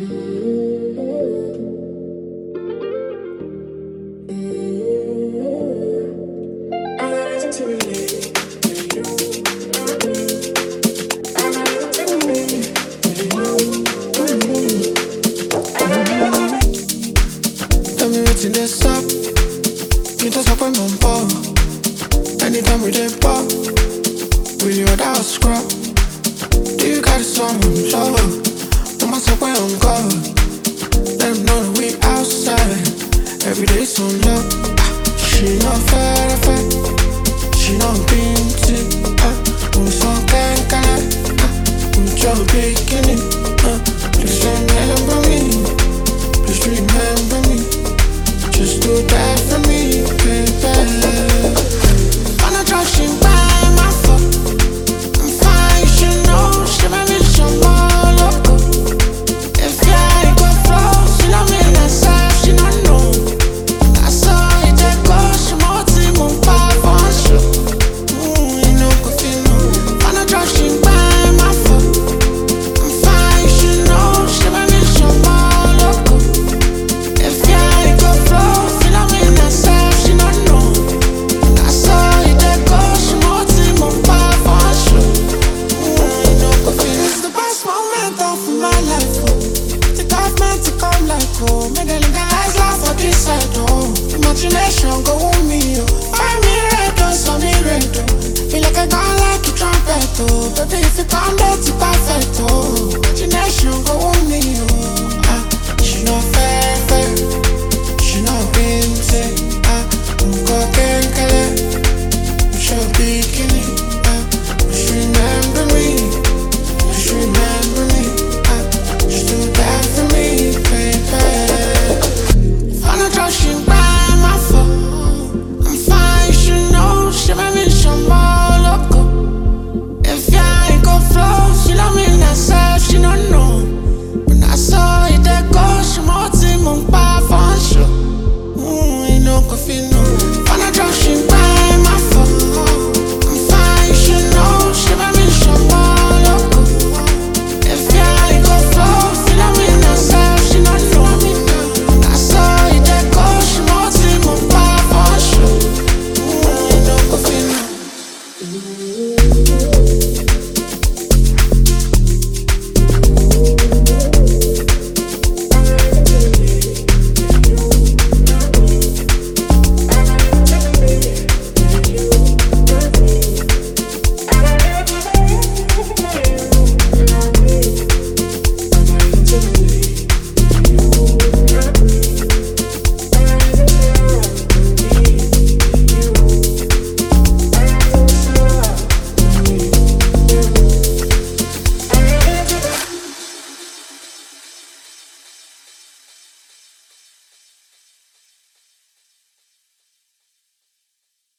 Tell me what's in this up. You just up on ball. Anytime we did pop, we without a scrub. Do you got a song? Show up. Put myself way on guard. Let them know that we outside. Every day so low. She not fair. She not being sick. We so gang. We just beginning. Please remember me. Please remember me. Just do that for me, baby. Wanna drop she by my phone. I'm fine, you should know. She might be some more loco. If I go flow, she not me myself, she not know. I saw it just go, she more team on 5 on show. You know, cause you know. Wanna drop she by my phone. I'm fine, you should know. She might be some more loco. If I go flow, she not me myself, she not know. I saw it just go, she more team on 5 on show. You know, cause it's the best moment of my life. Take off meant to come like home. Make the nigga eyes laugh for this side, oh. Imagination go on me, oh. Find me red, oh, so me red, oh. Feel like I got like a trumpet, oh. Baby, if you come, that's perfect, oh.